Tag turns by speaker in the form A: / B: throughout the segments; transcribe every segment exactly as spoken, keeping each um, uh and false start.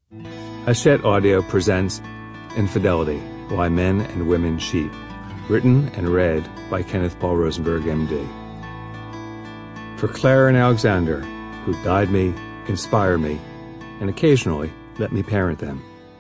A: Hachette Audio presents Infidelity, Why Men and Women Cheat, written and read by Kenneth Paul Rosenberg, M D. For Claire and Alexander, who guide me, inspire me, and occasionally let me parent them.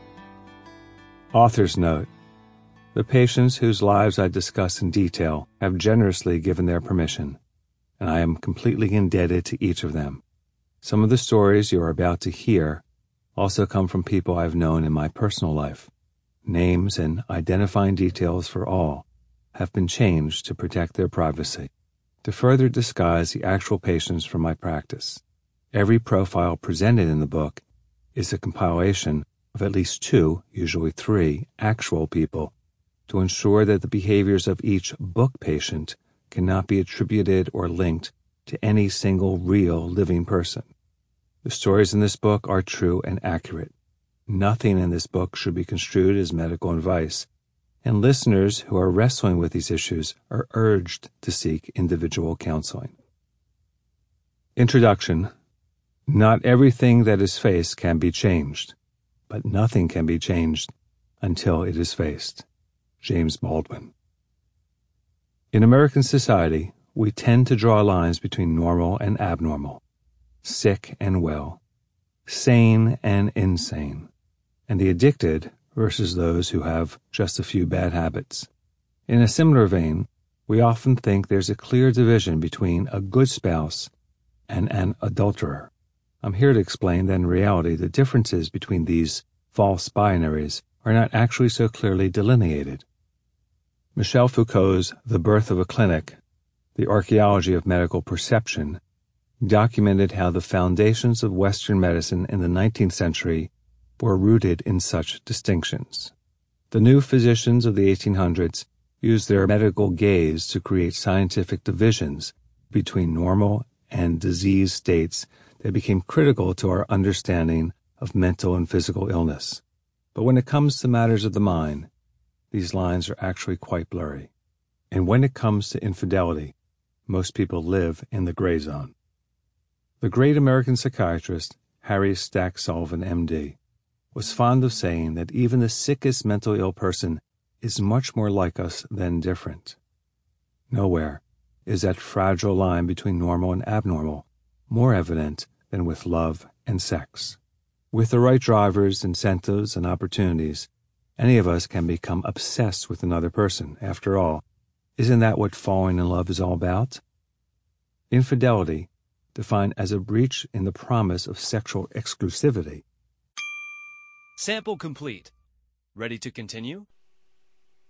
A: Author's note: the patients whose lives I discuss in detail have generously given their permission, and I am completely indebted to each of them. Some of the stories you are about to hear also come from people I've known in my personal life. Names and identifying details for all have been changed to protect their privacy, to further disguise the actual patients from my practice. Every profile presented in the book is a compilation of at least two, usually three, actual people to ensure that the behaviors of each book patient cannot be attributed or linked to any single real living person. The stories in this book are true and accurate. Nothing in this book should be construed as medical advice, and listeners who are wrestling with these issues are urged to seek individual counseling. Introduction. Not everything that is faced can be changed, but nothing can be changed until it is faced. James Baldwin. In American society, we tend to draw lines between normal and abnormal, sick and well, sane and insane, and the addicted versus those who have just a few bad habits. In a similar vein, we often think there's a clear division between a good spouse and an adulterer. I'm here to explain that in reality the differences between these false binaries are not actually so clearly delineated. Michel Foucault's The Birth of a Clinic, The Archaeology of Medical Perception, documented how the foundations of Western medicine in the nineteenth century were rooted in such distinctions. The new physicians of the eighteen hundreds used their medical gaze to create scientific divisions between normal and disease states that became critical to our understanding of mental and physical illness. But when it comes to matters of the mind, these lines are actually quite blurry. And when it comes to infidelity, most people live in the gray zone. The great American psychiatrist, Harry Stack Sullivan, M D, was fond of saying that even the sickest mentally ill person is much more like us than different. Nowhere is that fragile line between normal and abnormal more evident than with love and sex. With the right drivers, incentives, and opportunities, any of us can become obsessed with another person. After all, isn't that what falling in love is all about? Infidelity, defined as a breach in the promise of sexual exclusivity.
B: Sample complete. Ready to continue?